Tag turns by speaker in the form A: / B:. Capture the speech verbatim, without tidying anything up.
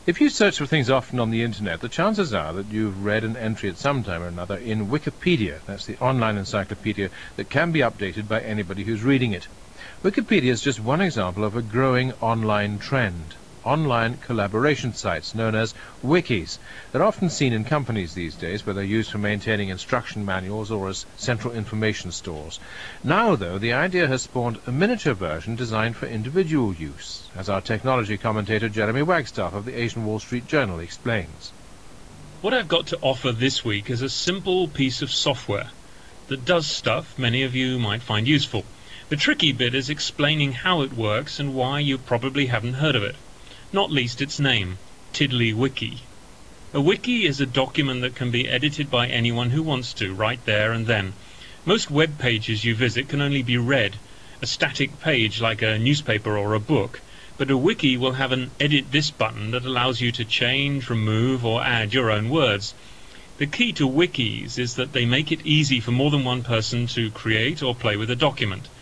A: If you search for things often on the internet, the chances are that you've read an entry at some time or another in Wikipedia. That's the online encyclopedia that can be updated by anybody who's reading it. Wikipedia is just one example of a growing online trend. Online collaboration sites known as wikis. They're often seen in companies these days, where they're used for maintaining instruction manuals or as central information stores. Now, though, the idea has spawned a miniature version designed for individual use, as our technology commentator Jeremy Wagstaff of the Asian Wall Street Journal explains.
B: What I've got to offer this week is a simple piece of software that does stuff many of you might find useful. The tricky bit is explaining how it works and why you probably haven't heard of it. Not least its name, TiddlyWiki. A wiki is a document that can be edited by anyone who wants to, right there and then. Most web pages you visit can only be read, a static page like a newspaper or a book, but a wiki will have an edit this button that allows you to change, remove or add your own words. The key to wikis is that they make it easy for more than one person to create or play with a document.